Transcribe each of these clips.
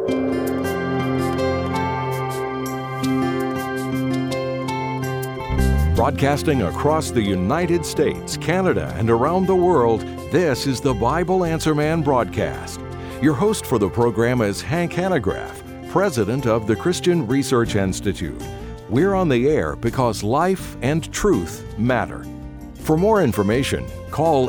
Broadcasting across the United States, Canada, and around the world, this is the Bible Answer Man broadcast. Your host for the program is Hank Hanegraaff, president of the Christian Research Institute. We're on the air because life and truth matter. For more information, call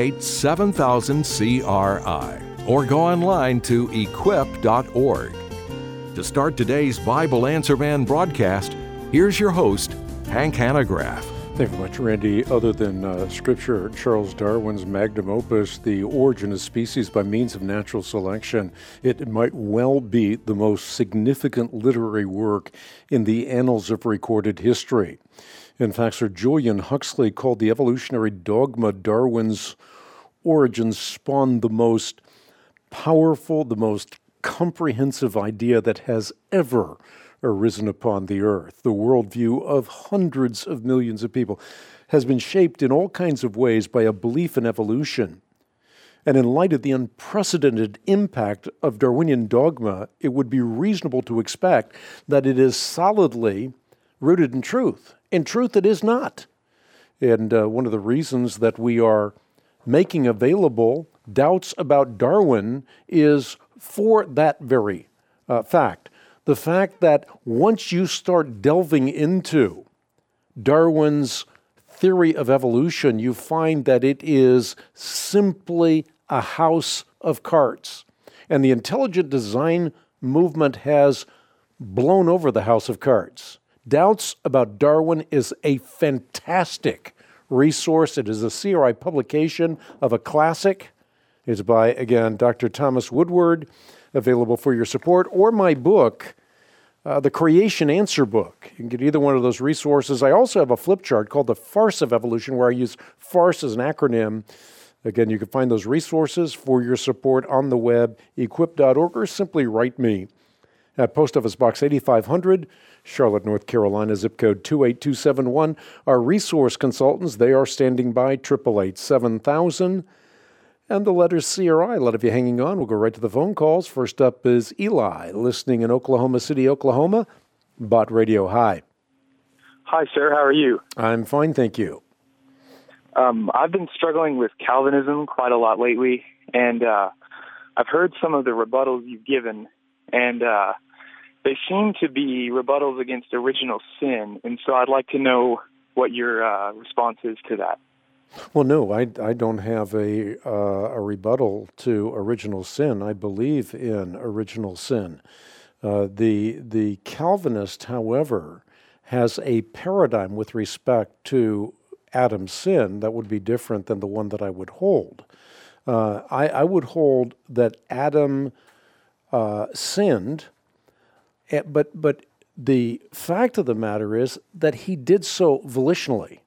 888-7000-CRI or go online to equip.org. To start today's Bible Answer Man broadcast, here's your host, Hank Hanegraaff. Thank you very much, Randy. Other than Scripture, Charles Darwin's magnum opus, The Origin of Species by Means of Natural Selection, it might well be the most significant literary work in the annals of recorded history. In fact, Sir Julian Huxley called the evolutionary dogma Darwin's origins spawned the most powerful, the most comprehensive idea that has ever arisen upon the earth. The worldview of hundreds of millions of people has been shaped in all kinds of ways by a belief in evolution. And in light of the unprecedented impact of Darwinian dogma, it would be reasonable to expect that it is solidly rooted in truth. In truth, it is not. And one of the reasons that we are making available doubts about Darwin is for that very fact. The fact that once you start delving into Darwin's theory of evolution, you find that it is simply a house of cards. And the intelligent design movement has blown over the house of cards. Doubts about Darwin is a fantastic resource. It is a CRI publication of a classic. It's by, again, Dr. Thomas Woodward, available for your support, or my book, the Creation Answer book. You can get either one of those resources. I also have a flip chart called The Farce of Evolution, where I use FARCE as an acronym. Again, you can find those resources for your support on the web, equip.org, or simply write me at Post Office Box 8500, Charlotte, North Carolina, zip code 28271. Our resource consultants, they are standing by, 888-7000. And the letters CRI. A lot of you hanging on. We'll go right to the phone calls. First up is Eli, listening in Oklahoma City, Oklahoma. Bott Radio, hi. Hi, sir. How are you? I'm fine, thank you. I've been struggling with Calvinism quite a lot lately, and I've heard some of the rebuttals you've given, and they seem to be rebuttals against original sin, and so I'd like to know what your response is to that. Well, no, I don't have a rebuttal to original sin. I believe in original sin. The Calvinist, however, has a paradigm with respect to Adam's sin that would be different than the one that I would hold. I would hold that Adam sinned, but the fact of the matter is that he did so volitionally.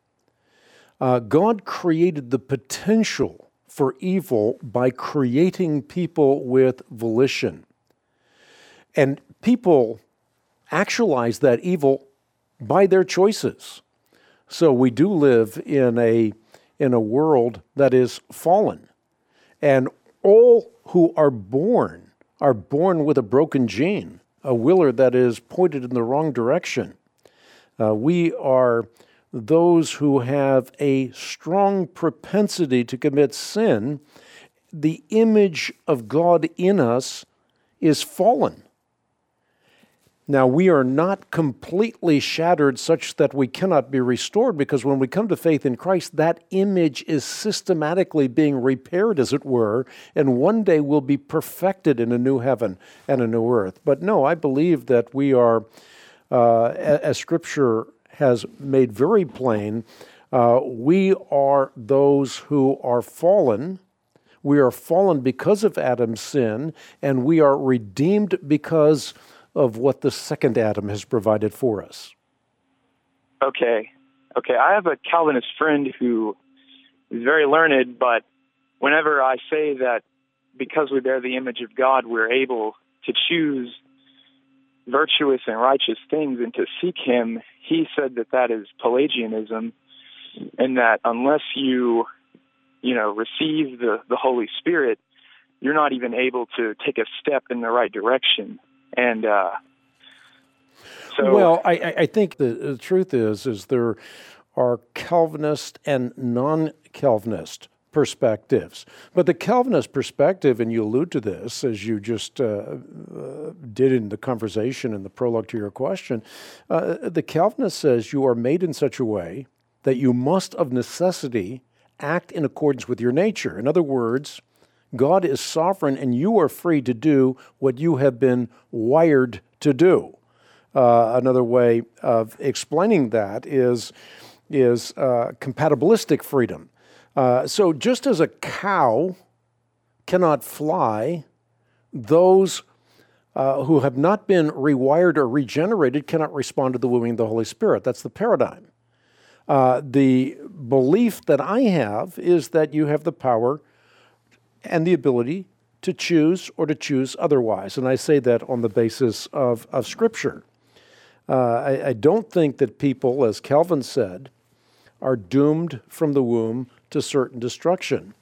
God created the potential for evil by creating people with volition. And people actualize that evil by their choices. So we do live in a world that is fallen. And all who are born with a broken gene, a willer that is pointed in the wrong direction. We are those who have a strong propensity to commit sin. The image of God in us is fallen. Now, we are not completely shattered such that we cannot be restored, because when we come to faith in Christ, that image is systematically being repaired, as it were, and one day will be perfected in a new heaven and a new earth. But no, I believe that we are, as Scripture has made very plain, we are those who are fallen. We are fallen because of Adam's sin, and we are redeemed because of what the second Adam has provided for us. Okay. I have a Calvinist friend who is very learned, but whenever I say that because we bear the image of God, we're able to choose virtuous and righteous things and to seek Him, he said that is Pelagianism, and that unless you receive the Holy Spirit, you're not even able to take a step in the right direction. And so... Well, I think the truth is there are Calvinist and non-Calvinist perspectives. But the Calvinist perspective, and you allude to this, as you just did in the conversation in the prologue to your question, the Calvinist says you are made in such a way that you must of necessity act in accordance with your nature. In other words, God is sovereign and you are free to do what you have been wired to do. Another way of explaining that is compatibilistic freedom. So just as a cow cannot fly, those who have not been rewired or regenerated cannot respond to the wooing of the Holy Spirit. That's the paradigm. The belief that I have is that you have the power and the ability to choose or to choose otherwise. And I say that on the basis of Scripture. I don't think that people, as Calvin said, are doomed from the womb to certain destruction.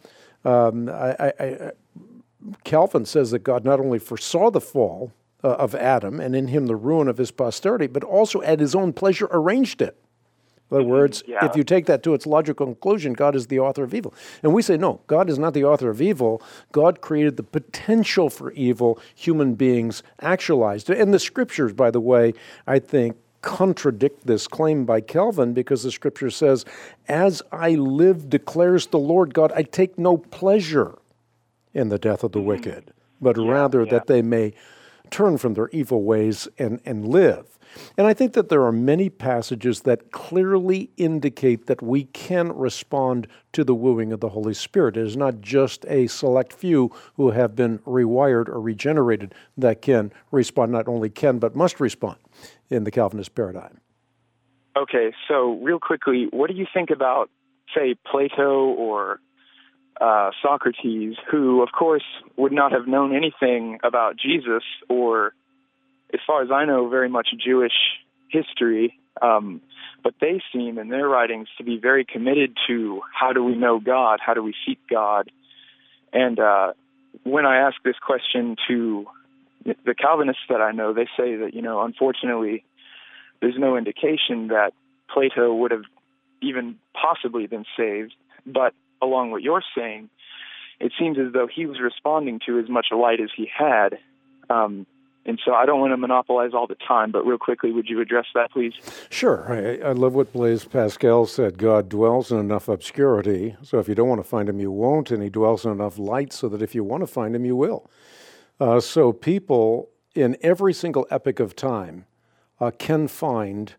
Calvin says that God not only foresaw the fall of Adam and in him the ruin of his posterity, but also at his own pleasure arranged it. In other words, if you take that to its logical conclusion, God is the author of evil. And we say, no, God is not the author of evil. God created the potential for evil. Human beings actualized it. And the Scriptures, by the way, I think, contradict this claim by Calvin, because the Scripture says, as I live, declares the Lord God, I take no pleasure in the death of the wicked, but rather that they may turn from their evil ways and live. And I think that there are many passages that clearly indicate that we can respond to the wooing of the Holy Spirit. It is not just a select few who have been rewired or regenerated that can respond, not only can, but must respond in the Calvinist paradigm. Okay, so real quickly, what do you think about, say, Plato or Socrates, who, of course, would not have known anything about Jesus or, as far as I know, very much Jewish history, but they seem in their writings to be very committed to how do we know God, how do we seek God. And when I ask this question to the Calvinists that I know, they say that, unfortunately, there's no indication that Plato would have even possibly been saved. But along what you're saying, it seems as though he was responding to as much light as he had. And so I don't want to monopolize all the time, but real quickly, would you address that, please? Sure. I love what Blaise Pascal said. God dwells in enough obscurity, so if you don't want to find him, you won't, and he dwells in enough light so that if you want to find him, you will. So people in every single epoch of time can find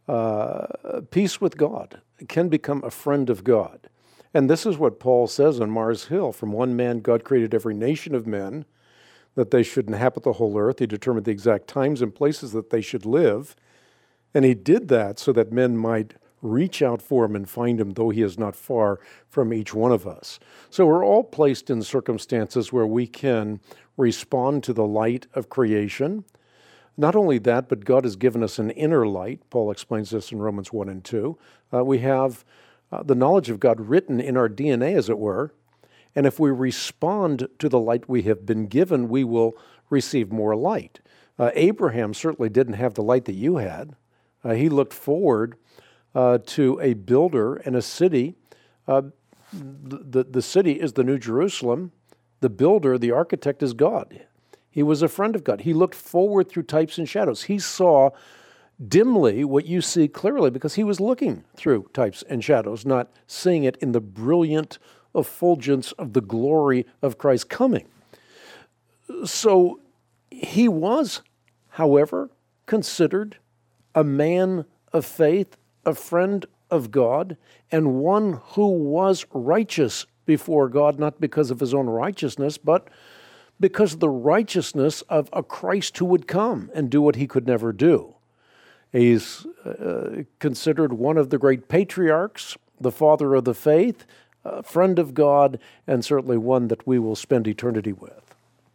peace with God, can become a friend of God. And this is what Paul says on Mars Hill. From one man, God created every nation of men, that they should inhabit the whole earth. He determined the exact times and places that they should live. And he did that so that men might reach out for him and find him, though he is not far from each one of us. So we're all placed in circumstances where we can respond to the light of creation. Not only that, but God has given us an inner light. Paul explains this in Romans 1 and 2. We have the knowledge of God written in our DNA, as it were. And if we respond to the light we have been given, we will receive more light. Abraham certainly didn't have the light that you had. He looked forward to a builder and a city. The city is the New Jerusalem. The builder, the architect, is God. He was a friend of God. He looked forward through types and shadows. He saw dimly what you see clearly because he was looking through types and shadows, not seeing it in the brilliant effulgence of the glory of Christ's coming. So he was, however, considered a man of faith, a friend of God, and one who was righteous before God, not because of his own righteousness, but because of the righteousness of a Christ who would come and do what he could never do. He's considered one of the great patriarchs, the father of the faith, a friend of God, and certainly one that we will spend eternity with.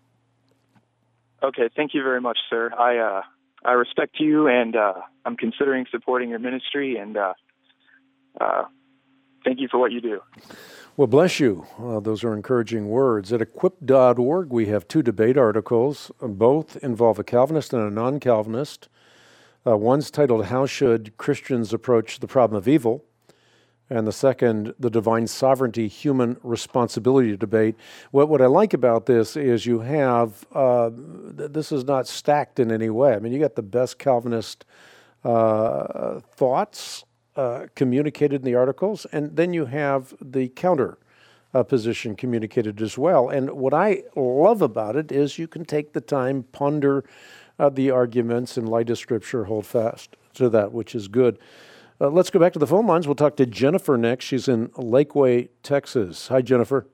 Okay, thank you very much, sir. I respect you, and I'm considering supporting your ministry, and Thank you for what you do. Well, bless you. Those are encouraging words. At equip.org, we have 2 debate articles. Both involve a Calvinist and a non-Calvinist. One's titled, How Should Christians Approach the Problem of Evil? And the second, the Divine Sovereignty, Human Responsibility debate. What I like about this is you have, this is not stacked in any way. I mean, you got the best Calvinist thoughts communicated in the articles, and then you have the counter position communicated as well. And what I love about it is you can take the time, ponder the arguments in light of Scripture, hold fast to that, which is good. Let's go back to the phone lines. We'll talk to Jennifer next. She's in Lakeway, Texas. Hi, Jennifer.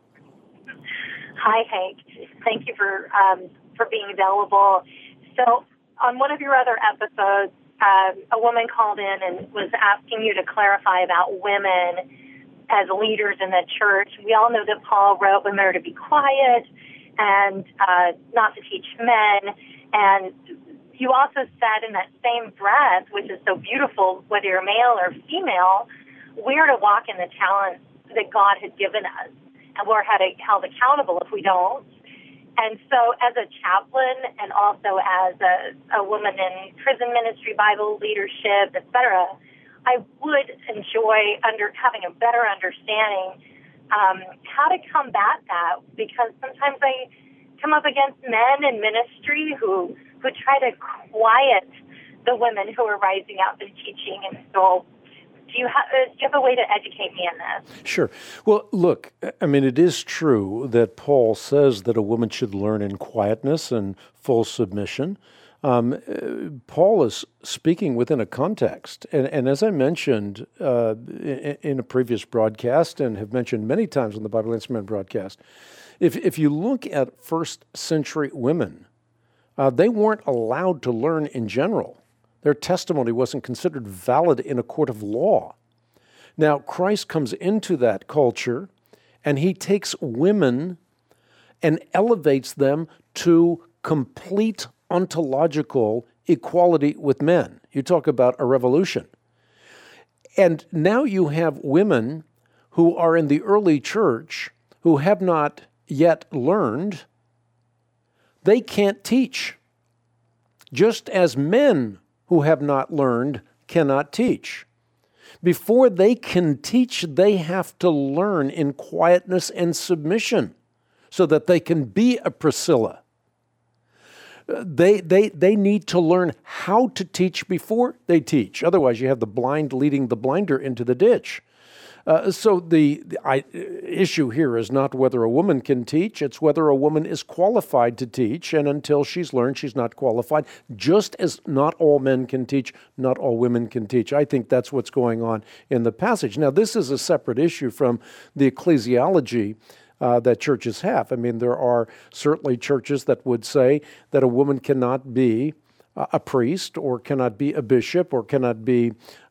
Hi, Hank. Thank you for being available. So on one of your other episodes, a woman called in and was asking you to clarify about women as leaders in the church. We all know that Paul wrote women are to be quiet and not to teach men. And you also said in that same breath, which is so beautiful, whether you're male or female, we're to walk in the talents that God has given us, and we're held accountable if we don't. And so as a chaplain and also as a woman in prison ministry, Bible leadership, etc., I would enjoy having a better understanding how to combat that, because sometimes I come up against men in ministry who try to quiet the women who are rising up and teaching. And so do you have a way to educate me on this? Sure. Well, look, I mean, it is true that Paul says that a woman should learn in quietness and full submission. Paul is speaking within a context. And as I mentioned in a previous broadcast and have mentioned many times on the Bible Answer Man broadcast, if you look at first century women, they weren't allowed to learn in general. Their testimony wasn't considered valid in a court of law. Now, Christ comes into that culture, and he takes women and elevates them to complete ontological equality with men. You talk about a revolution. And now you have women who are in the early church who have not yet learned. They can't teach, just as men who have not learned cannot teach. Before they can teach, they have to learn in quietness and submission so that they can be a Priscilla. They need to learn how to teach before they teach. Otherwise, you have the blind leading the blinder into the ditch. So the issue here is not whether a woman can teach, it's whether a woman is qualified to teach, and until she's learned, she's not qualified. Just as not all men can teach, not all women can teach. I think that's what's going on in the passage. Now, this is a separate issue from the ecclesiology that churches have. I mean, there are certainly churches that would say that a woman cannot be a priest or cannot be a bishop or cannot be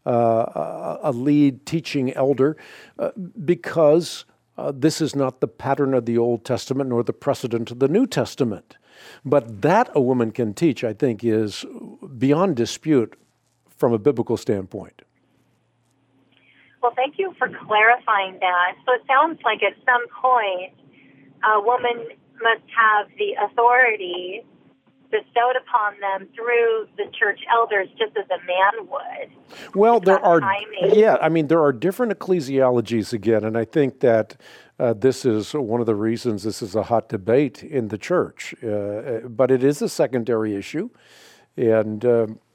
a lead teaching elder because this is not the pattern of the Old Testament nor the precedent of the New Testament. But that a woman can teach, I think, is beyond dispute from a biblical standpoint. Well, thank you for clarifying that. So it sounds like at some point a woman must have the authority bestowed upon them through the church elders, just as a man would. Well, there are different ecclesiologies again, and I think that this is one of the reasons this is a hot debate in the church. But it is a secondary issue, and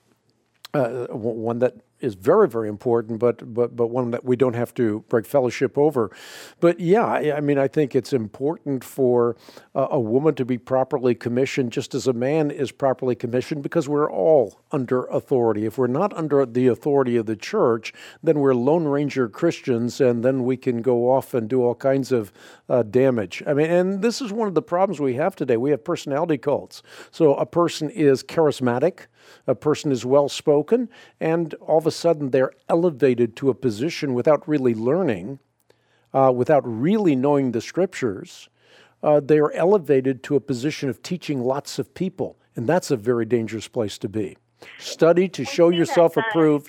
one that is very, very important, but one that we don't have to break fellowship over. But yeah, I mean, I think it's important for a woman to be properly commissioned, just as a man is properly commissioned, because we're all under authority. If we're not under the authority of the church, then we're Lone Ranger Christians, and then we can go off and do all kinds of damage. I mean, and this is one of the problems we have today. We have personality cults. So a person is charismatic, a person is well-spoken, and all of a sudden they're elevated to a position without really learning, without really knowing the Scriptures. They are elevated to a position of teaching lots of people, and that's a very dangerous place to be. Study to show yourself approved,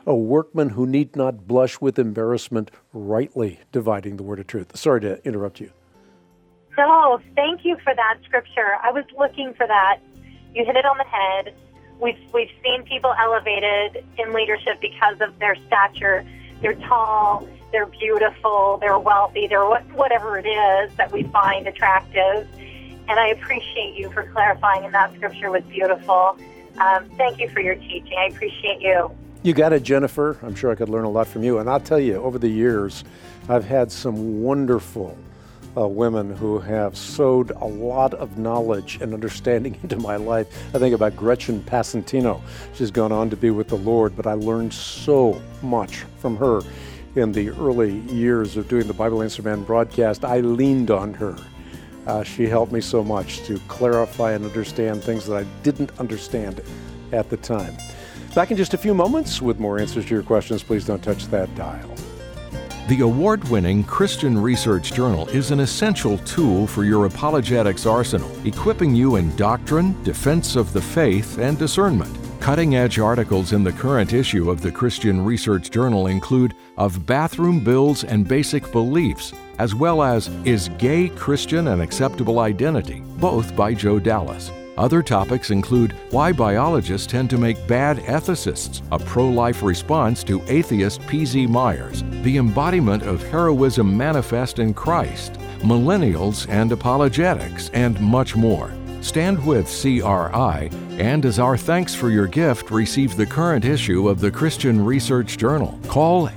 a workman who need not blush with embarrassment, rightly dividing the word of truth. Sorry to interrupt you. No, thank you for that scripture. I was looking for that. You hit it on the head. We've seen people elevated in leadership because of their stature. They're tall, they're beautiful, they're wealthy, they're whatever it is that we find attractive. And I appreciate you for clarifying, and that scripture was beautiful. Thank you for your teaching. I appreciate you. You got it, Jennifer. I'm sure I could learn a lot from you. And I'll tell you, over the years, I've had some wonderful women who have sowed a lot of knowledge and understanding into my life. I think about Gretchen Passantino. She's gone on to be with the Lord, but I learned so much from her in the early years of doing the Bible Answer Man broadcast. I leaned on her. She helped me so much to clarify and understand things that I didn't understand at the time. Back in just a few moments with more answers to your questions. Please don't touch that dial. The award-winning Christian Research Journal is an essential tool for your apologetics arsenal, equipping you in doctrine, defense of the faith, and discernment. Cutting-edge articles in the current issue of the Christian Research Journal include Of Bathroom Bills and Basic Beliefs, as well as Is Gay Christian an Acceptable Identity?, both by Joe Dallas. Other topics include Why Biologists Tend to Make Bad Ethicists, a pro-life response to atheist P.Z. Myers, The Embodiment of Heroism Manifest in Christ, Millennials and Apologetics, and much more. Stand with CRI, and as our thanks for your gift, receive the current issue of the Christian Research Journal. Call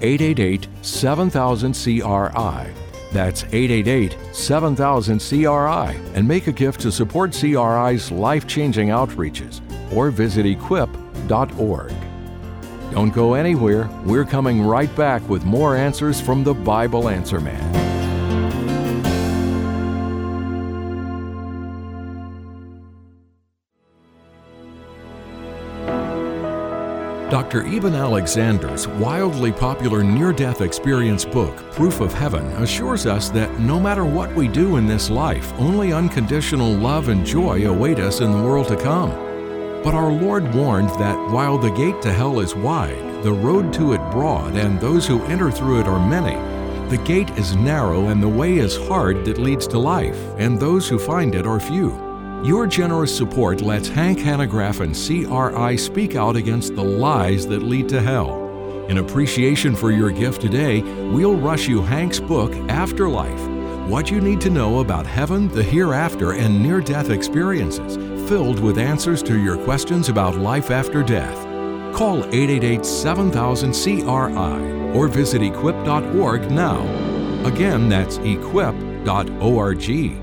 888-7000-CRI. That's 888-7000-CRI, and make a gift to support CRI's life-changing outreaches, or visit equip.org. Don't go anywhere. We're coming right back with more answers from the Bible Answer Man. Dr. Eben Alexander's wildly popular near-death experience book, Proof of Heaven, assures us that no matter what we do in this life, only unconditional love and joy await us in the world to come. But our Lord warned that while the gate to hell is wide, the road to it broad, and those who enter through it are many, the gate is narrow and the way is hard that leads to life, and those who find it are few. Your generous support lets Hank Hanegraaff and CRI speak out against the lies that lead to hell. In appreciation for your gift today, we'll rush you Hank's book, Afterlife, What You Need to Know About Heaven, the Hereafter, and Near-Death Experiences, filled with answers to your questions about life after death. Call 888-7000-CRI or visit equip.org now. Again, that's equip.org.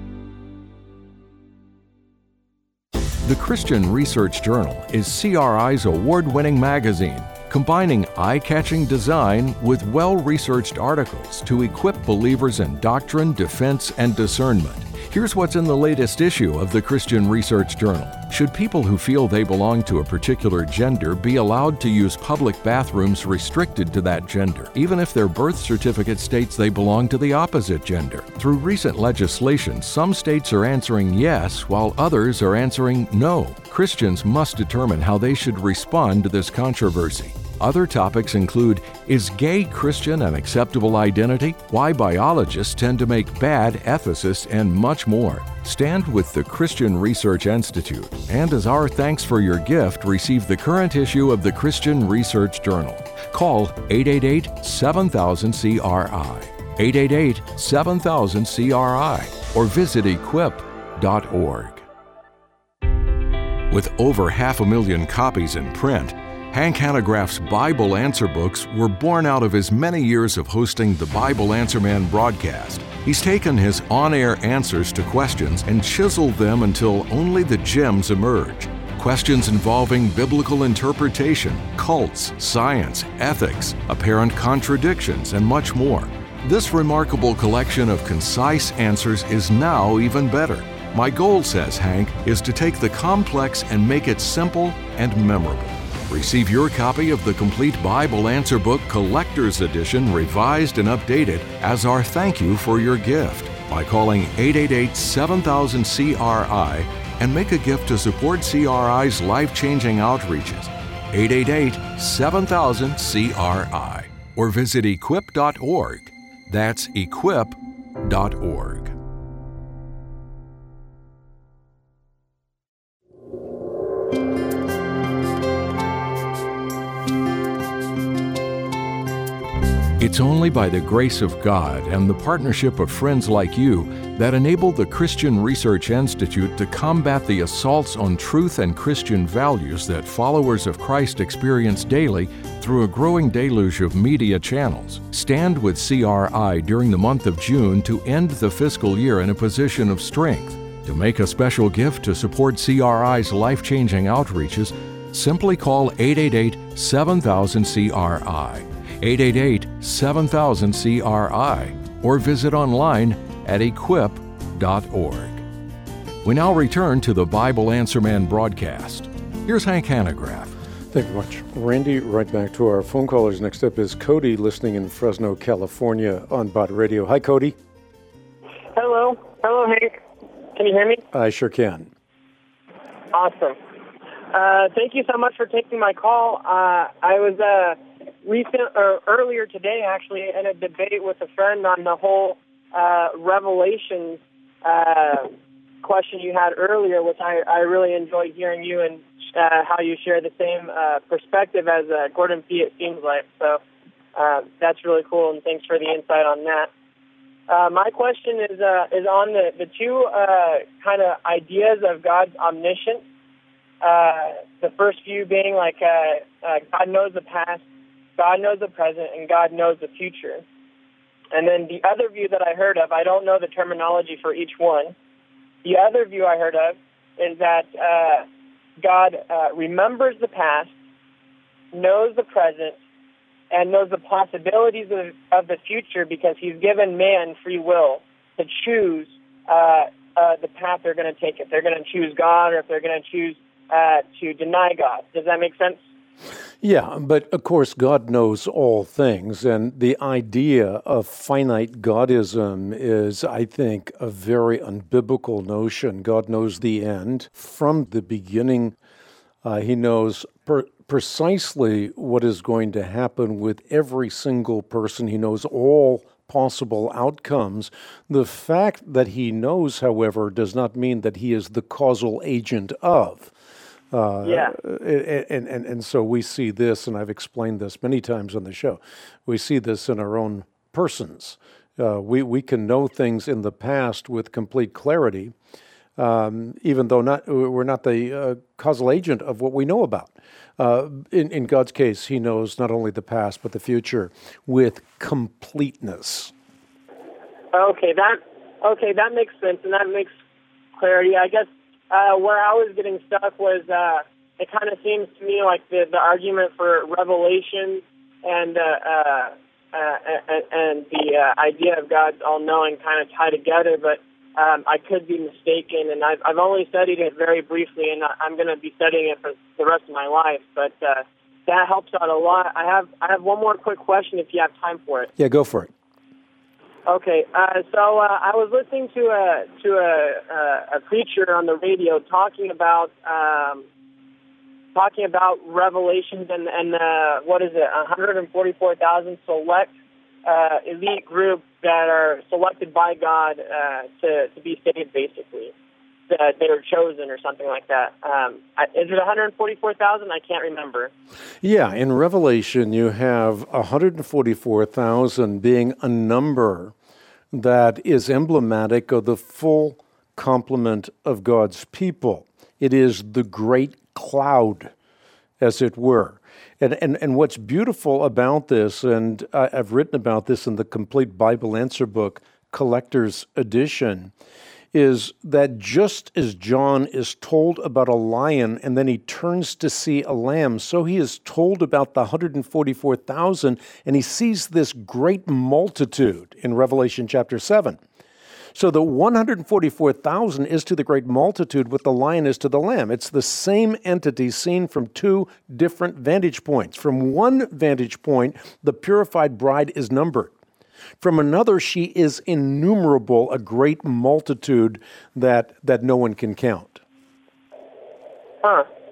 The Christian Research Journal is CRI's award-winning magazine, combining eye-catching design with well-researched articles to equip believers in doctrine, defense, and discernment. Here's what's in the latest issue of the Christian Research Journal. Should people who feel they belong to a particular gender be allowed to use public bathrooms restricted to that gender, even if their birth certificate states they belong to the opposite gender? Through recent legislation, some states are answering yes, while others are answering no. Christians must determine how they should respond to this controversy. Other topics include, Is gay Christian an acceptable identity? Why biologists tend to make bad ethicists, and much more. Stand with the Christian Research Institute, and as our thanks for your gift, receive the current issue of the Christian Research Journal. Call 888-7000-CRI, 888-7000-CRI, or visit equip.org. With over 500,000 copies in print, Hank Hanegraaff's Bible Answer books were born out of his many years of hosting the Bible Answer Man broadcast. He's taken his on-air answers to questions and chiseled them until only the gems emerge. Questions involving biblical interpretation, cults, science, ethics, apparent contradictions, and much more. This remarkable collection of concise answers is now even better. My goal, says Hank, is to take the complex and make it simple and memorable. Receive your copy of the complete Bible Answer Book Collector's Edition, revised and updated, as our thank you for your gift by calling 888-7000-CRI and make a gift to support CRI's life-changing outreaches. 888-7000-CRI, or visit equip.org. That's equip.org. It's only by the grace of God and the partnership of friends like you that enable the Christian Research Institute to combat the assaults on truth and Christian values that followers of Christ experience daily through a growing deluge of media channels. Stand with CRI during the month of June to end the fiscal year in a position of strength. To make a special gift to support CRI's life-changing outreaches, simply call 888-7000-CRI. 888-7000-CRI, or visit online at equip.org. We now return to the Bible Answer Man broadcast. Here's Hank Hanegraaff. Thank you much, Randy. Right back to our phone callers. Next up is Cody, listening in Fresno, California on Bott Radio. Hi, Cody. Hello, Hank. Can you hear me? I sure can. Awesome. Thank you so much for taking my call. I was earlier today, actually, in a debate with a friend on the whole Revelations question you had earlier, which I really enjoyed hearing you and how you share the same perspective as Gordon Fee, it seems like. So that's really cool, and thanks for the insight on that. My question is on the two kind of ideas of God's omniscience. The first view being like God knows the past, God knows the present, and God knows the future. And then the other view that I heard of, I don't know the terminology for each one. The other view I heard of is that God remembers the past, knows the present, and knows the possibilities of the future because he's given man free will to choose the path they're going to take. If they're going to choose God or if they're going to choose to deny God. Does that make sense? Yeah, but of course God knows all things, and the idea of finite Godism is, I think, a very unbiblical notion. God knows the end from the beginning. He knows precisely what is going to happen with every single person. He knows all possible outcomes. The fact that he knows, however, does not mean that he is the causal agent of. And so we see this, and I've explained this many times on the show, we see this in our own persons. We can know things in the past with complete clarity, even though we're not the causal agent of what we know about. In God's case, he knows not only the past, but the future with completeness. Okay, that makes sense, and that makes clarity. I guess where I was getting stuck was it kind of seems to me like the argument for revelation and the idea of God's all-knowing kind of tie together, but I could be mistaken, and I've only studied it very briefly, and I'm going to be studying it for the rest of my life, but that helps out a lot. I have one more quick question if you have time for it. Yeah, go for it. Okay, so I was listening to a preacher on the radio talking about Revelations and what is it, 144,000 select elite group that are selected by God to be saved, basically. That they were chosen or something like that. Is it 144,000? I can't remember. Yeah, in Revelation you have 144,000 being a number that is emblematic of the full complement of God's people. It is the great cloud, as it were. And what's beautiful about this, and I've written about this in the Complete Bible Answer Book, Collector's Edition, is that just as John is told about a lion and then he turns to see a lamb, so he is told about the 144,000 and he sees this great multitude in Revelation chapter 7. So the 144,000 is to the great multitude what the lion is to the lamb. It's the same entity seen from two different vantage points. From one vantage point, the purified bride is numbered. From another, she is innumerable, a great multitude that no one can count.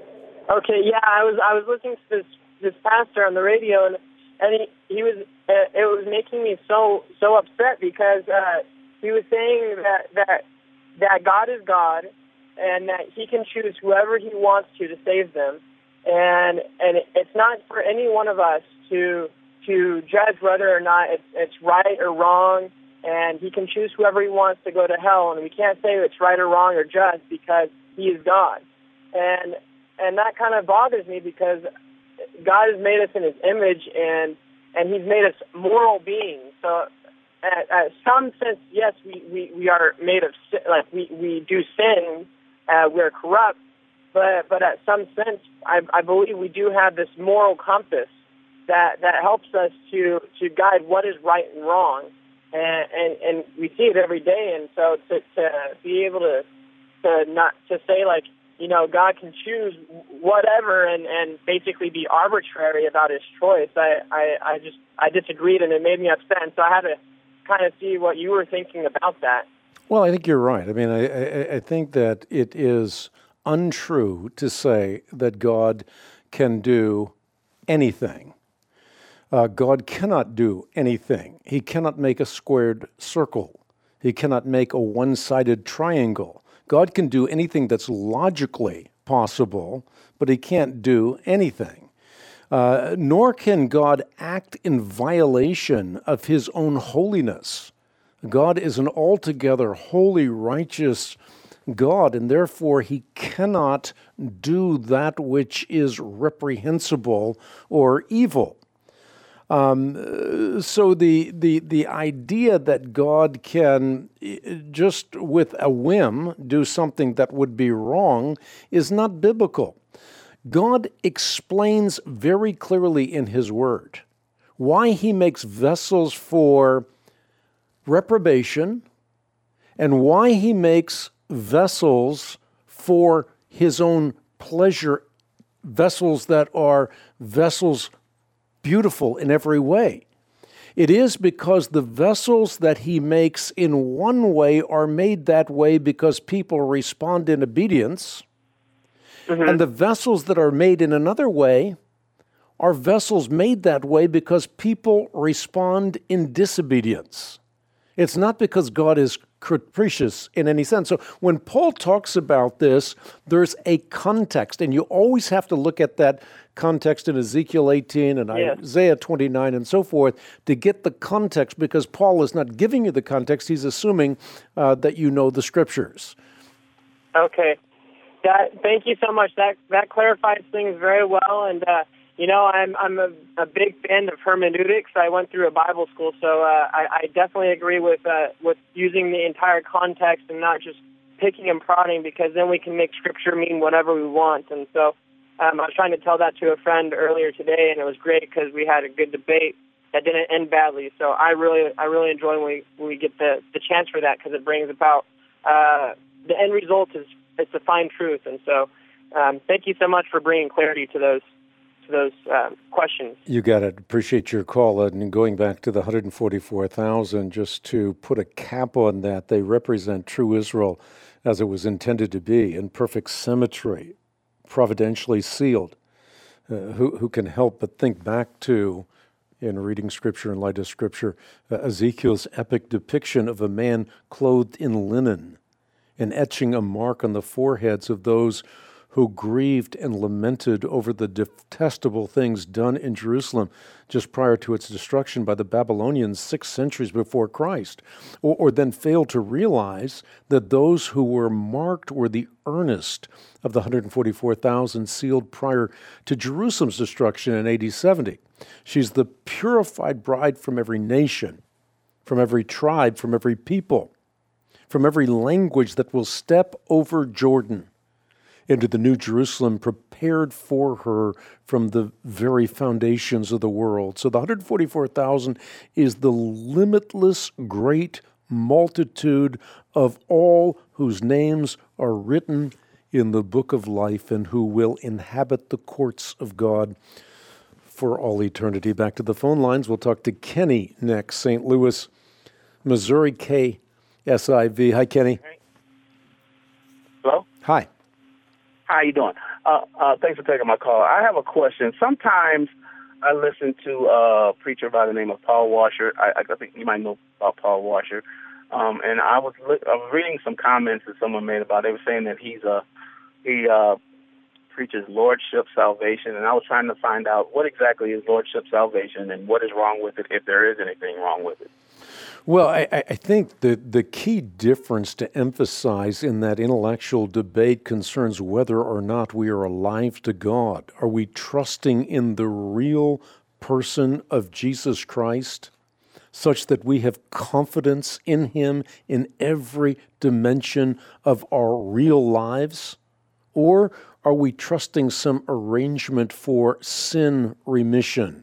Okay, yeah, I was listening to this pastor on the radio, and he was it was making me so upset because he was saying that God is God, and that He can choose whoever He wants to save them, and it's not for any one of us to judge whether or not it's right or wrong, and He can choose whoever He wants to go to hell, and we can't say it's right or wrong or just because He is God, and that kind of bothers me because God has made us in His image, and He's made us moral beings. So, at some sense, yes, we are made of sin, like we do sin, we're corrupt, but at some sense, I believe we do have this moral compass that helps us to guide what is right and wrong, and we see it every day. And so to be able to not to say like, you know, God can choose whatever and basically be arbitrary about His choice. I disagreed, and it made me upset. And so I had to kind of see what you were thinking about that. Well, I think you're right. I mean, I think that it is untrue to say that God can do anything. God cannot do anything. He cannot make a squared circle. He cannot make a one-sided triangle. God can do anything that's logically possible, but He can't do anything. Nor can God act in violation of His own holiness. God is an altogether holy, righteous God, and therefore He cannot do that which is reprehensible or evil. So the idea that God can just with a whim do something that would be wrong is not biblical. God explains very clearly in His Word why He makes vessels for reprobation and why He makes vessels for His own pleasure, vessels that are vessels beautiful in every way. It is because the vessels that He makes in one way are made that way because people respond in obedience, and the vessels that are made in another way are vessels made that way because people respond in disobedience. It's not because God is capricious in any sense. So when Paul talks about this, there's a context, and you always have to look at that context in Ezekiel 18 and Isaiah 29 and so forth to get the context, because Paul is not giving you the context. He's assuming that you know the Scriptures. Okay. Thank you so much. That clarifies things very well, and you know, I'm a big fan of hermeneutics. I went through a Bible school, so I definitely agree with using the entire context and not just picking and prodding, because then we can make Scripture mean whatever we want. And so I was trying to tell that to a friend earlier today, and it was great because we had a good debate that didn't end badly. So I really enjoy when we get the chance for that, because it brings about the end result is it's a fine truth. And so thank you so much for bringing clarity to those questions. You got it. Appreciate your call. And going back to the 144,000, just to put a cap on that, they represent true Israel as it was intended to be, in perfect symmetry, providentially sealed. Who can help but think back to, in reading Scripture, in light of Scripture, Ezekiel's epic depiction of a man clothed in linen and etching a mark on the foreheads of those who grieved and lamented over the detestable things done in Jerusalem just prior to its destruction by the Babylonians 6 centuries before Christ, or then failed to realize that those who were marked were the earnest of the 144,000 sealed prior to Jerusalem's destruction in AD 70. She's the purified bride from every nation, from every tribe, from every people, from every language that will step over Jordan into the New Jerusalem prepared for her from the very foundations of the world. So the 144,000 is the limitless great multitude of all whose names are written in the book of life and who will inhabit the courts of God for all eternity. Back to the phone lines. We'll talk to Kenny next, St. Louis, Missouri, KSIV. Hi, Kenny. Hello? Hi. How you doing? Thanks for taking my call. I have a question. Sometimes I listen to a preacher by the name of Paul Washer. I think you might know about Paul Washer. And I was reading some comments that someone made about it. They were saying that he preaches Lordship salvation, and I was trying to find out what exactly is Lordship salvation and what is wrong with it, if there is anything wrong with it. Well, I think the key difference to emphasize in that intellectual debate concerns whether or not we are alive to God. Are we trusting in the real person of Jesus Christ such that we have confidence in Him in every dimension of our real lives? Or are we trusting some arrangement for sin remission?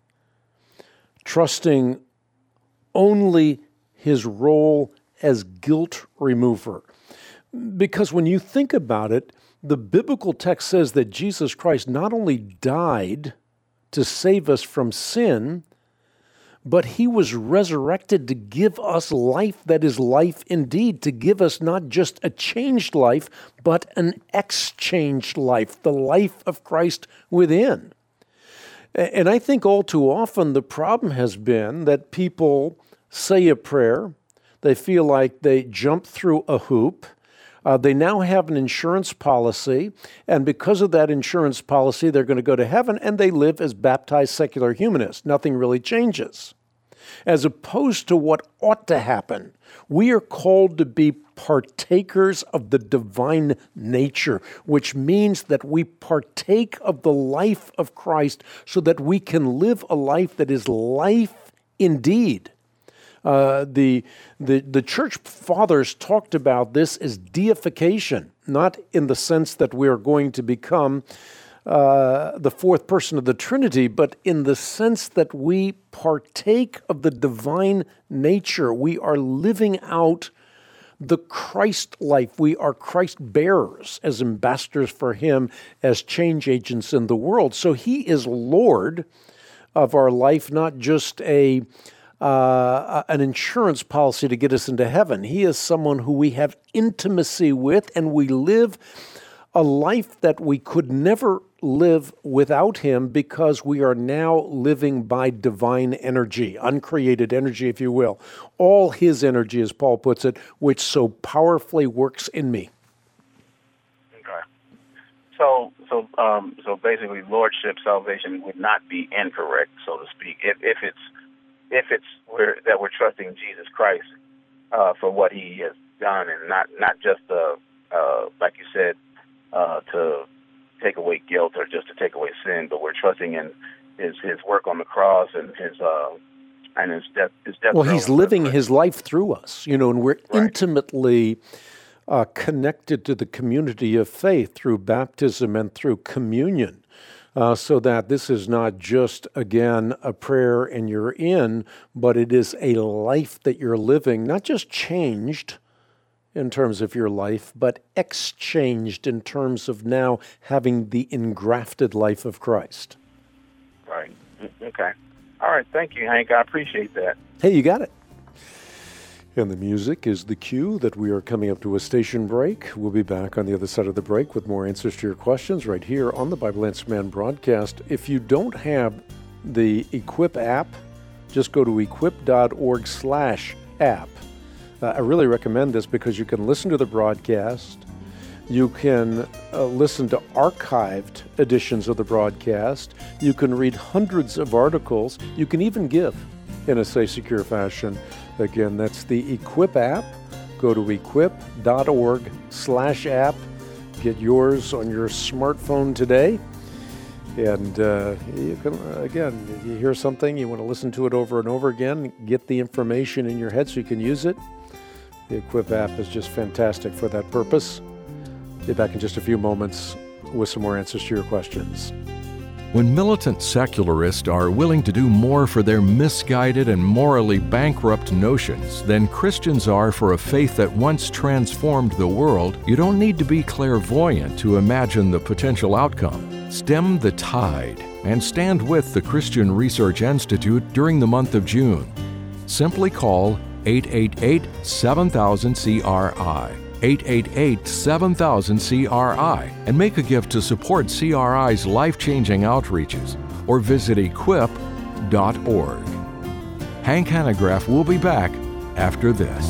Trusting only His role as guilt remover. Because when you think about it, the biblical text says that Jesus Christ not only died to save us from sin, but He was resurrected to give us life that is life indeed, to give us not just a changed life, but an exchanged life, the life of Christ within. And I think all too often the problem has been that people say a prayer, they feel like they jump through a hoop, they now have an insurance policy, and because of that insurance policy, they're going to go to heaven, and they live as baptized secular humanists. Nothing really changes. As opposed to what ought to happen, we are called to be partakers of the divine nature, which means that we partake of the life of Christ so that we can live a life that is life indeed. The church fathers talked about this as deification, not in the sense that we are going to become the fourth person of the Trinity, but in the sense that we partake of the divine nature. We are living out the Christ life. We are Christ bearers as ambassadors for Him, as change agents in the world. So He is Lord of our life, not just an insurance policy to get us into heaven. He is someone who we have intimacy with, and we live a life that we could never live without Him, because we are now living by divine energy, uncreated energy, if you will. All His energy, as Paul puts it, which so powerfully works in me. Okay. So basically, Lordship salvation would not be incorrect, so to speak, if it's that we're trusting Jesus Christ for what He has done, and not just like you said, to take away guilt or just to take away sin, but we're trusting in His work on the cross and His death. Well, He's living His life through us, and we're right. Intimately connected to the community of faith through baptism and through communion. So that this is not just, again, a prayer and you're in, but it is a life that you're living, not just changed in terms of your life, but exchanged in terms of now having the engrafted life of Christ. Right. Okay. All right. Thank you, Hank. I appreciate that. Hey, you got it. And the music is the cue that we are coming up to a station break. We'll be back on the other side of the break with more answers to your questions right here on the Bible Answer Man broadcast. If you don't have the Equip app, just go to equip.org/app. I really recommend this because you can listen to the broadcast. You can listen to archived editions of the broadcast. You can read hundreds of articles. You can even give in a safe, secure fashion. Again, that's the Equip app. Go to equip.org/app. Get yours on your smartphone today. And you can, again, you hear something, you want to listen to it over and over again, get the information in your head so you can use it. The Equip app is just fantastic for that purpose. Be back in just a few moments with some more answers to your questions. When militant secularists are willing to do more for their misguided and morally bankrupt notions than Christians are for a faith that once transformed the world, you don't need to be clairvoyant to imagine the potential outcome. Stem the tide and stand with the Christian Research Institute during the month of June. Simply call 888-7000-CRI. 888-7000-CRI and make a gift to support CRI's life-changing outreaches, or visit equip.org. Hank Hanegraaff will be back after this.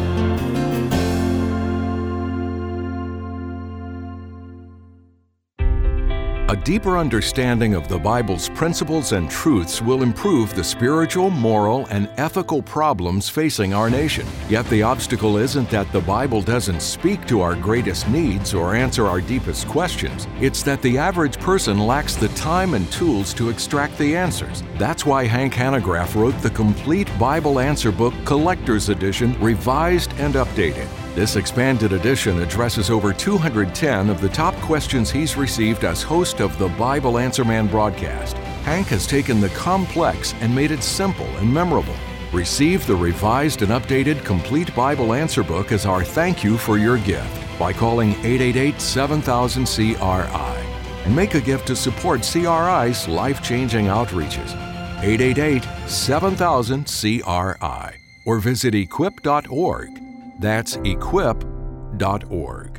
A deeper understanding of the Bible's principles and truths will improve the spiritual, moral, and ethical problems facing our nation. Yet the obstacle isn't that the Bible doesn't speak to our greatest needs or answer our deepest questions. It's that the average person lacks the time and tools to extract the answers. That's why Hank Hanegraaff wrote the complete Bible Answer Book Collector's Edition, revised and updated. This expanded edition addresses over 210 of the top questions he's received as host of the Bible Answer Man broadcast. Hank has taken the complex and made it simple and memorable. Receive the revised and updated Complete Bible Answer Book as our thank you for your gift by calling 888-7000-CRI and make a gift to support CRI's life-changing outreaches. 888-7000-CRI or visit equip.org. That's equip.org.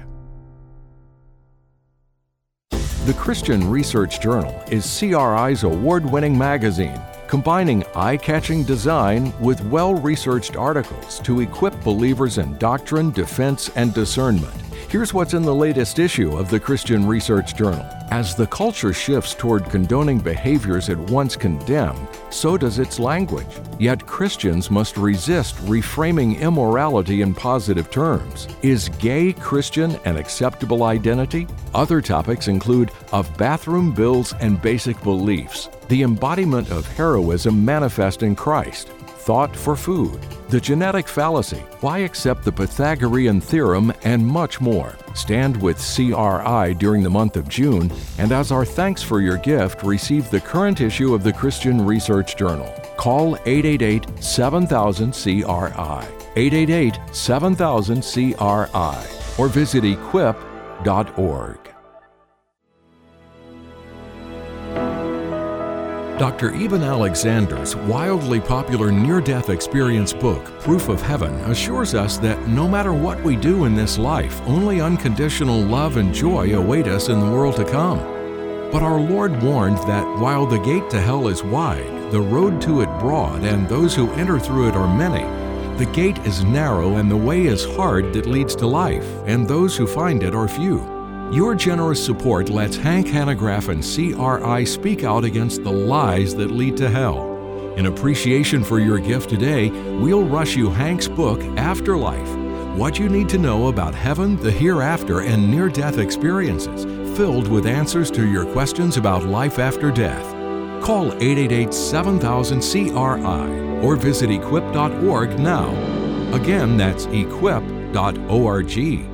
The Christian Research Journal is CRI's award-winning magazine, combining eye-catching design with well-researched articles to equip believers in doctrine, defense, and discernment. Here's what's in the latest issue of the Christian Research Journal. As the culture shifts toward condoning behaviors it once condemned, so does its language. Yet Christians must resist reframing immorality in positive terms. Is gay Christian an acceptable identity? Other topics include of bathroom bills and basic beliefs, the embodiment of heroism manifest in Christ, thought for food, the genetic fallacy, why accept the Pythagorean theorem, and much more. Stand with CRI during the month of June, and as our thanks for your gift, receive the current issue of the Christian Research Journal. Call 888-7000-CRI, 888-7000-CRI, or visit equip.org. Dr. Eben Alexander's wildly popular near-death experience book, Proof of Heaven, assures us that no matter what we do in this life, only unconditional love and joy await us in the world to come. But our Lord warned that while the gate to hell is wide, the road to it broad, and those who enter through it are many, the gate is narrow and the way is hard that leads to life, and those who find it are few. Your generous support lets Hank Hanegraaff and CRI speak out against the lies that lead to hell. In appreciation for your gift today, we'll rush you Hank's book, Afterlife: What You Need to Know About Heaven, the Hereafter, and Near-Death Experiences, filled with answers to your questions about life after death. Call 888-7000-CRI or visit equip.org now. Again, that's equip.org.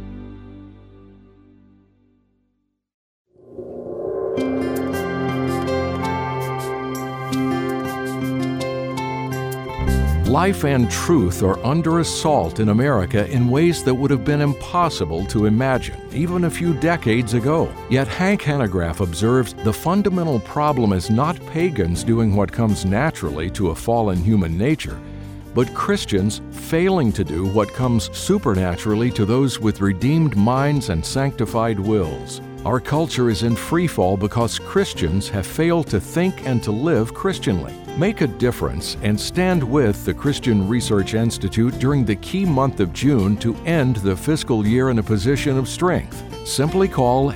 Life and truth are under assault in America in ways that would have been impossible to imagine even a few decades ago. Yet Hank Hanegraaff observes the fundamental problem is not pagans doing what comes naturally to a fallen human nature, but Christians failing to do what comes supernaturally to those with redeemed minds and sanctified wills. Our culture is in freefall because Christians have failed to think and to live Christianly. Make a difference and stand with the Christian Research Institute during the key month of June to end the fiscal year in a position of strength. Simply call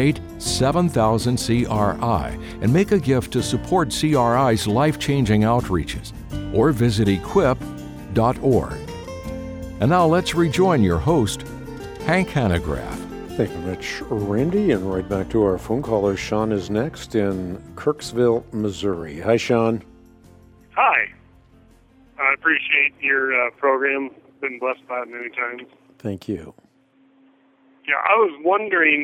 888-7000-CRI and make a gift to support CRI's life-changing outreaches, or visit equip.org. And now let's rejoin your host, Hank Hanegraaff. Thank you very much, Randy. And right back to our phone caller. Sean is next in Kirksville, Missouri. Hi, Sean. Hi. I appreciate your program. Been blessed by it many times. Thank you. Yeah, I was wondering,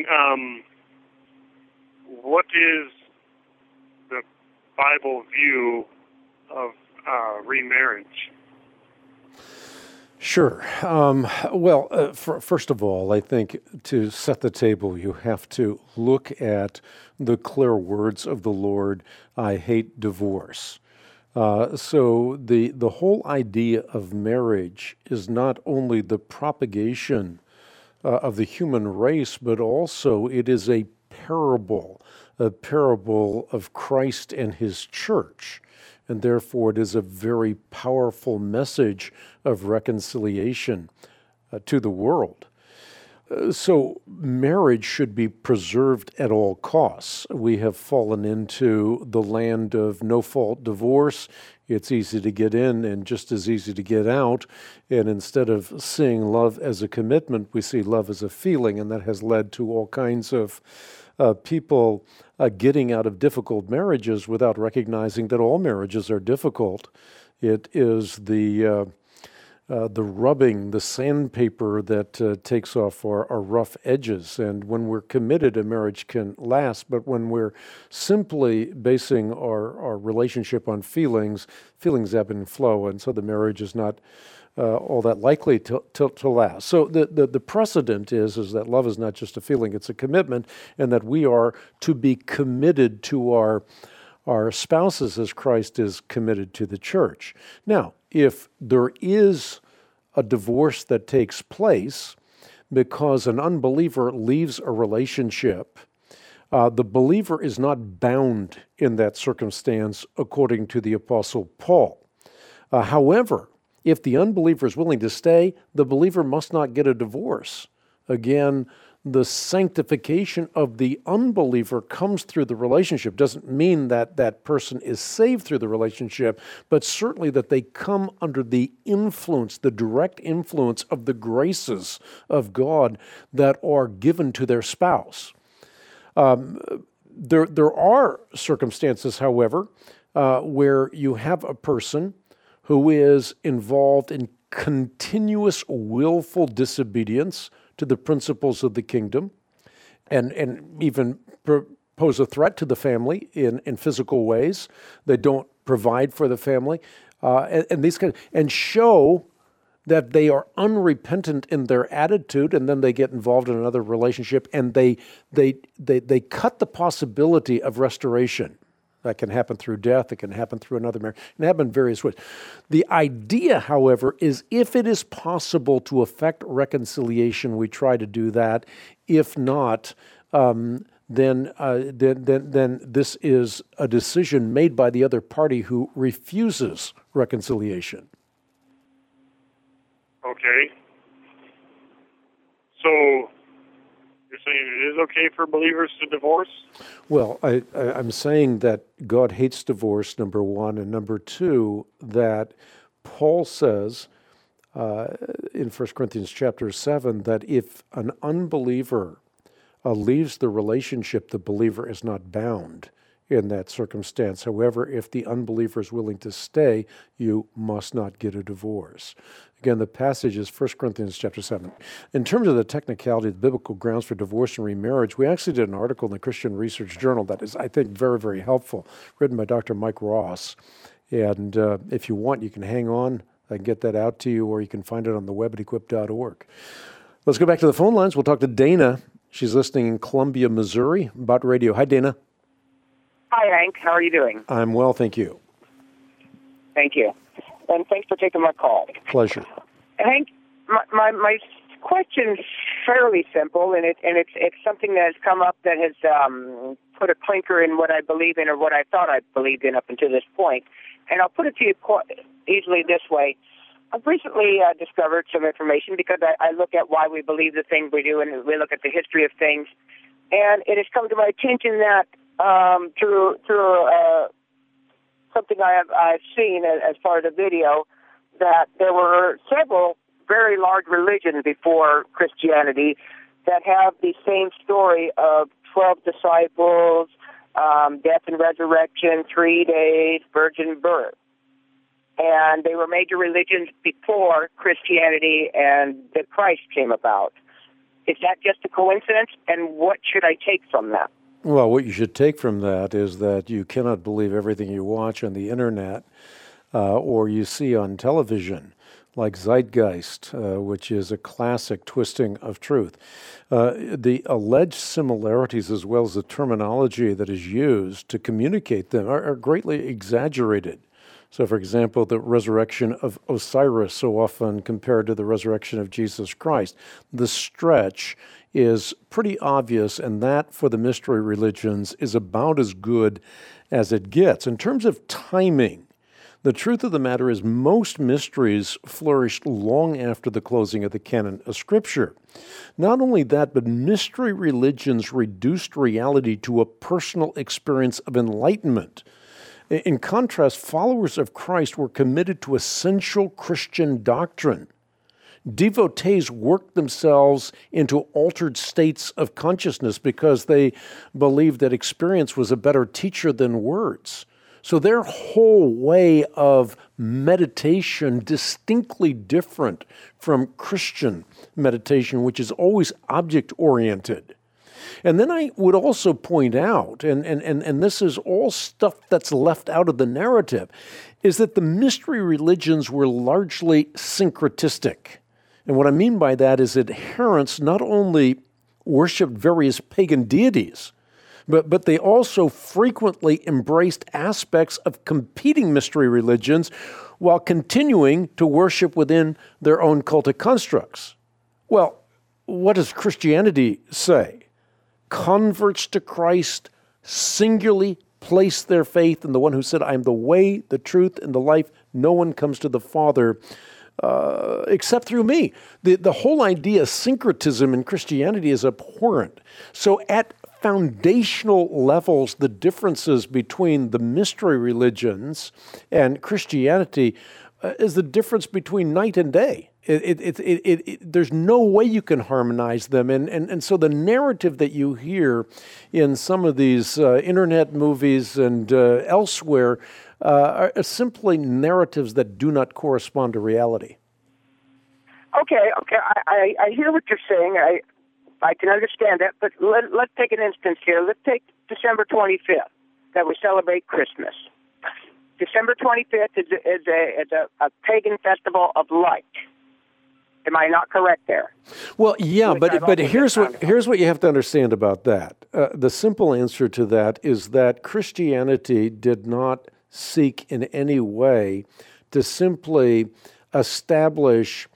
what is the Bible view of remarriage? Sure. First of all, I think to set the table, you have to look at the clear words of the Lord, I hate divorce. So the whole idea of marriage is not only the propagation of the human race, but also it is a parable of Christ and his church. And therefore, it is a very powerful message of reconciliation to the world. So marriage should be preserved at all costs. We have fallen into the land of no-fault divorce. It's easy to get in and just as easy to get out. And instead of seeing love as a commitment, we see love as a feeling, and that has led to all kinds of people getting out of difficult marriages without recognizing that all marriages are difficult. It is the rubbing, the sandpaper that takes off our rough edges. And when we're committed, a marriage can last. But when we're simply basing our relationship on feelings ebb and flow. And so the marriage is not all that likely to last. So the precedent is that love is not just a feeling, it's a commitment, and that we are to be committed to our spouses as Christ is committed to the church. Now, if there is a divorce that takes place because an unbeliever leaves a relationship, the believer is not bound in that circumstance, according to the Apostle Paul. However, if the unbeliever is willing to stay, the believer must not get a divorce. Again, the sanctification of the unbeliever comes through the relationship. Doesn't mean that that person is saved through the relationship, but certainly that they come under the influence, the direct influence of the graces of God that are given to their spouse. There are circumstances, however, where you have a person who is involved in continuous willful disobedience to the principles of the kingdom, and even pose a threat to the family in physical ways. They don't provide for the family, and these kind and show that they are unrepentant in their attitude, and then they get involved in another relationship, and they cut the possibility of restoration. That can happen through death. It can happen through another marriage. It can happen in various ways. The idea, however, is if it is possible to effect reconciliation, we try to do that. If not, then this is a decision made by the other party who refuses reconciliation. Okay. So you're saying it is okay for believers to divorce? Well, I'm saying that God hates divorce, number one, and number two, that Paul says in 1 Corinthians chapter 7 that if an unbeliever leaves the relationship, the believer is not bound in that circumstance. However, if the unbeliever is willing to stay, you must not get a divorce. Again, the passage is 1 Corinthians chapter 7. In terms of the technicality of the biblical grounds for divorce and remarriage, we actually did an article in the Christian Research Journal that is, I think, very, very helpful, written by Dr. Mike Ross. And if you want, you can hang on. I can get that out to you, or you can find it on the web at equip.org. Let's go back to the phone lines. We'll talk to Dana. She's listening in Columbia, Missouri, about radio. Hi, Dana. Hi, Hank. How are you doing? I'm well, thank you. Thank you. And thanks for taking my call. Pleasure. Hank, my question is fairly simple, and it's something that has come up that has put a clinker in what I believe in, or what I thought I believed in up until this point. And I'll put it to you quite easily this way. I've recently discovered some information because I look at why we believe the things we do, and we look at the history of things. And it has come to my attention that through something I've seen as part of the video, that there were several very large religions before Christianity that have the same story of 12 disciples, death and resurrection, 3 days, virgin birth. And they were major religions before Christianity and that Christ came about. Is that just a coincidence? And what should I take from that? Well, what you should take from that is that you cannot believe everything you watch on the internet or you see on television, like Zeitgeist, which is a classic twisting of truth. The alleged similarities, as well as the terminology that is used to communicate them, are greatly exaggerated. So, for example, the resurrection of Osiris, so often compared to the resurrection of Jesus Christ, the stretch is pretty obvious, and that for the mystery religions is about as good as it gets. In terms of timing, the truth of the matter is most mysteries flourished long after the closing of the canon of Scripture. Not only that, but mystery religions reduced reality to a personal experience of enlightenment. In contrast, followers of Christ were committed to essential Christian doctrine. Devotees worked themselves into altered states of consciousness because they believed that experience was a better teacher than words. So their whole way of meditation distinctly different from Christian meditation, which is always object-oriented. And then I would also point out, and this is all stuff that's left out of the narrative, is that the mystery religions were largely syncretistic. And what I mean by that is adherents not only worshiped various pagan deities, but they also frequently embraced aspects of competing mystery religions while continuing to worship within their own cultic constructs. Well, what does Christianity say? Converts to Christ singularly place their faith in the one who said, I am the way, the truth, and the life. No one comes to the Father except through me. The whole idea of syncretism in Christianity is abhorrent. So at foundational levels, the differences between the mystery religions and Christianity is the difference between night and day. There's no way you can harmonize them. And so the narrative that you hear in some of these internet movies and elsewhere are simply narratives that do not correspond to reality. Okay. I hear what you're saying. I can understand that, but let's take an instance here. Let's take December 25th, that we celebrate Christmas. December 25th is a pagan festival of light. Am I not correct there? Well, yeah, but here's what you have to understand about that. The simple answer to that is that Christianity did not seek in any way to simply establish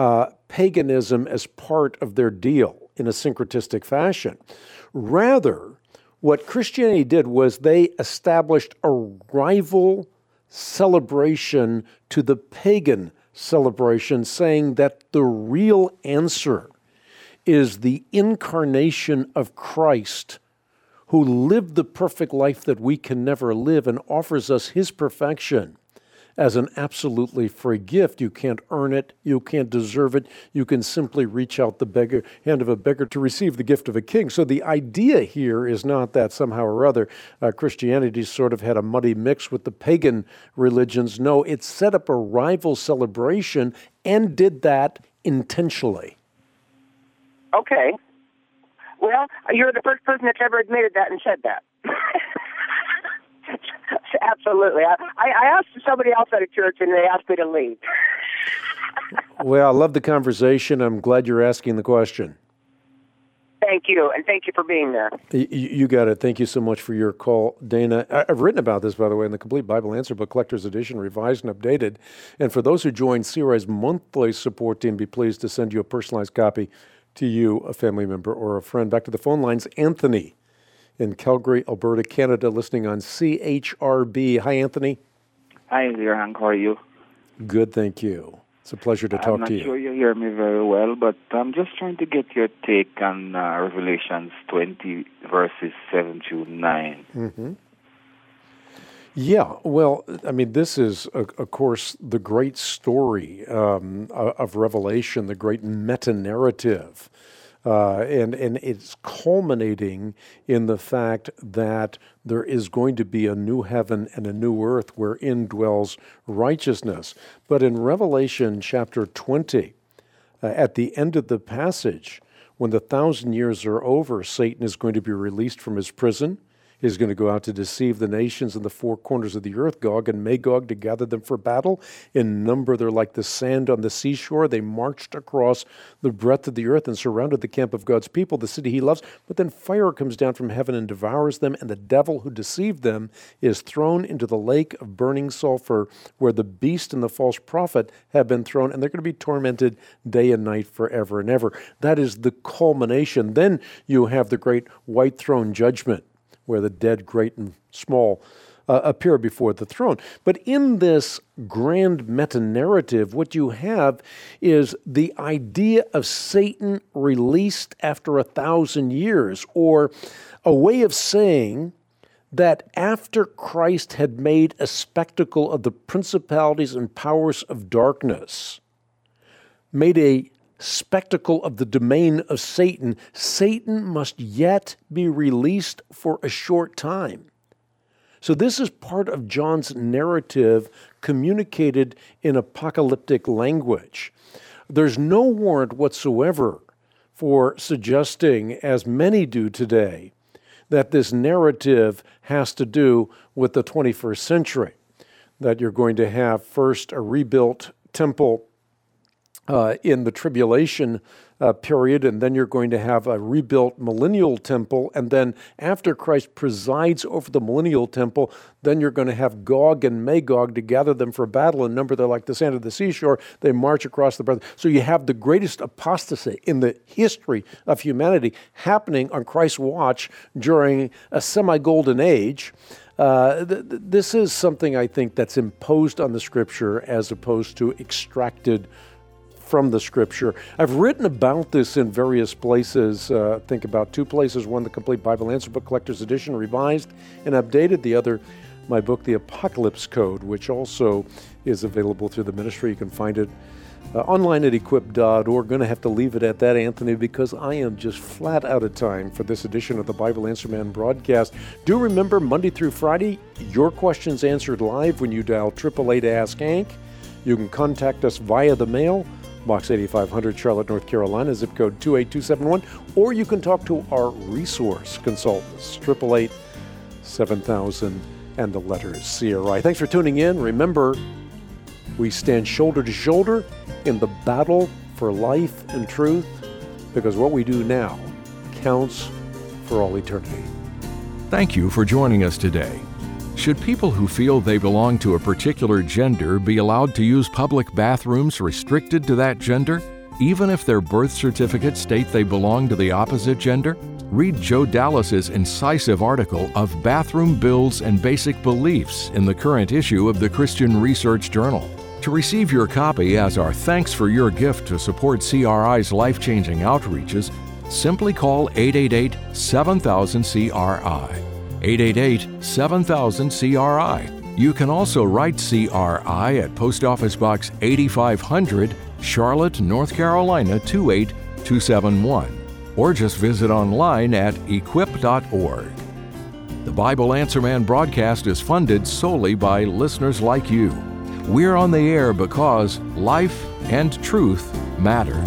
paganism as part of their deal in a syncretistic fashion. Rather, what Christianity did was they established a rival celebration to the pagan celebration, saying that the real answer is the incarnation of Christ, who lived the perfect life that we can never live and offers us his perfection as an absolutely free gift. You can't earn it. You can't deserve it. You can simply reach out the hand of a beggar to receive the gift of a king. So the idea here is not that somehow or other Christianity sort of had a muddy mix with the pagan religions. No, it set up a rival celebration and did that intentionally. Okay. Well, you're the first person that's ever admitted that and said that. Absolutely. I asked somebody else at a church, and they asked me to leave. Well, I love the conversation. I'm glad you're asking the question. Thank you, and thank you for being there. You got it. Thank you so much for your call, Dana. I've written about this, by the way, in the Complete Bible Answer Book Collector's Edition, revised and updated. And for those who join CRI's monthly support team, be pleased to send you a personalized copy to you, a family member, or a friend. Back to the phone lines, Anthony in Calgary, Alberta, Canada, listening on CHRB. Hi, Anthony. Hi there, Hank. How are you? Good, thank you. It's a pleasure to talk to you. I'm not sure you hear me very well, but I'm just trying to get your take on Revelations 20, verses 7 to 9. Mm-hmm. Yeah, well, I mean, this is, of course, the great story of Revelation, the great meta-narrative. And it's culminating in the fact that there is going to be a new heaven and a new earth wherein dwells righteousness. But in Revelation chapter 20, at the end of the passage, when the 1,000 years are over, Satan is going to be released from his prison. is going to go out to deceive the nations in the four corners of the earth, Gog and Magog, to gather them for battle. In number, they're like the sand on the seashore. They marched across the breadth of the earth and surrounded the camp of God's people, the city he loves. But then fire comes down from heaven and devours them, and the devil who deceived them is thrown into the lake of burning sulfur, where the beast and the false prophet have been thrown, and they're going to be tormented day and night forever and ever. That is the culmination. Then you have the great white throne judgment, where the dead, great and small, appear before the throne. But in this grand meta-narrative, what you have is the idea of Satan released after 1,000 years, or a way of saying that after Christ had made a spectacle of the principalities and powers of darkness, made a spectacle of the domain of Satan, Satan must yet be released for a short time. So this is part of John's narrative communicated in apocalyptic language. There's no warrant whatsoever for suggesting, as many do today, that this narrative has to do with the 21st century, that you're going to have first a rebuilt temple in the tribulation period, and then you're going to have a rebuilt millennial temple, and then after Christ presides over the millennial temple, then you're going to have Gog and Magog to gather them for battle. In number, they're like the sand of the seashore. They march across the breadth. So you have the greatest apostasy in the history of humanity happening on Christ's watch during a semi-golden age. This is something, I think, that's imposed on the Scripture as opposed to extracted from the Scripture. I've written about this in various places. Think about two places. One, the Complete Bible Answer Book Collector's Edition, revised and updated. The other, my book, The Apocalypse Code, which also is available through the ministry. You can find it online at equip.org. Going to have to leave it at that, Anthony, because I am just flat out of time for this edition of the Bible Answer Man broadcast. Do remember, Monday through Friday, your questions answered live when you dial 888-ASK-HANK. You can contact us via the mail, Box 8500, Charlotte, North Carolina, zip code 28271, or you can talk to our resource consultants, 888-7000 and the letters CRI. Thanks for tuning in. Remember, we stand shoulder to shoulder in the battle for life and truth, because what we do now counts for all eternity. Thank you for joining us today. Should people who feel they belong to a particular gender be allowed to use public bathrooms restricted to that gender, even if their birth certificates state they belong to the opposite gender? Read Joe Dallas's incisive article of Bathroom Bills and Basic Beliefs in the current issue of the Christian Research Journal. To receive your copy as our thanks for your gift to support CRI's life-changing outreaches, simply call 888-7000-CRI. 888-7000-CRI. You can also write CRI at Post Office Box 8500, Charlotte, North Carolina 28271, or just visit online at equip.org. The Bible Answer Man broadcast is funded solely by listeners like you. We're on the air because life and truth matter.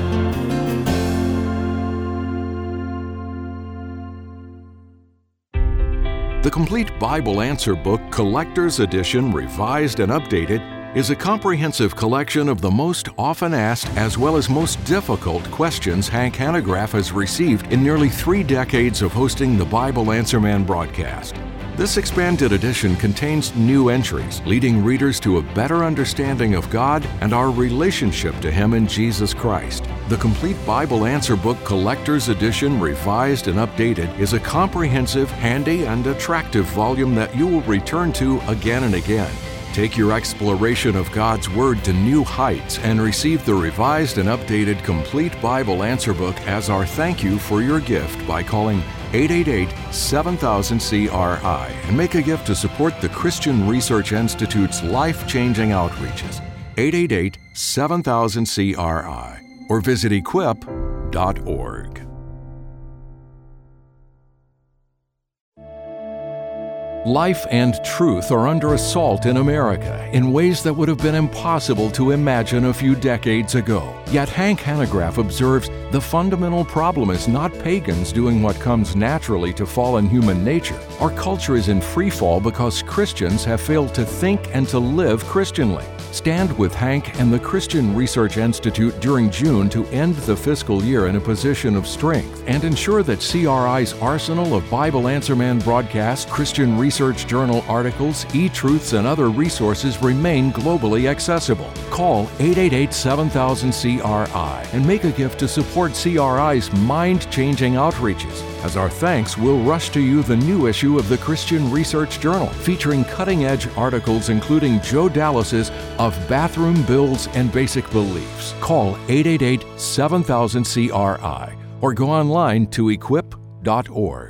The Complete Bible Answer Book Collector's Edition, revised and updated, is a comprehensive collection of the most often asked as well as most difficult questions Hank Hanegraaff has received in nearly 3 decades of hosting the Bible Answer Man broadcast. This expanded edition contains new entries, leading readers to a better understanding of God and our relationship to Him in Jesus Christ. The Complete Bible Answer Book Collector's Edition, revised and updated, is a comprehensive, handy, and attractive volume that you will return to again and again. Take your exploration of God's Word to new heights and receive the revised and updated Complete Bible Answer Book as our thank you for your gift by calling 888-7000-CRI and make a gift to support the Christian Research Institute's life-changing outreaches. 888-7000-CRI or visit equip.org. Life and truth are under assault in America in ways that would have been impossible to imagine a few decades ago. Yet Hank Hanegraaff observes the fundamental problem is not pagans doing what comes naturally to fallen human nature. Our culture is in free fall because Christians have failed to think and to live Christianly. Stand with Hank and the Christian Research Institute during June to end the fiscal year in a position of strength and ensure that CRI's arsenal of Bible Answer Man broadcasts, Christian Research Journal articles, e-truths, and other resources remain globally accessible. Call 888-7000-CRI and make a gift to support CRI's mind-changing outreaches. As our thanks, we'll rush to you the new issue of the Christian Research Journal, featuring cutting-edge articles including Joe Dallas's Of Bathroom Bills and Basic Beliefs. Call 888-7000-CRI or go online to equip.org.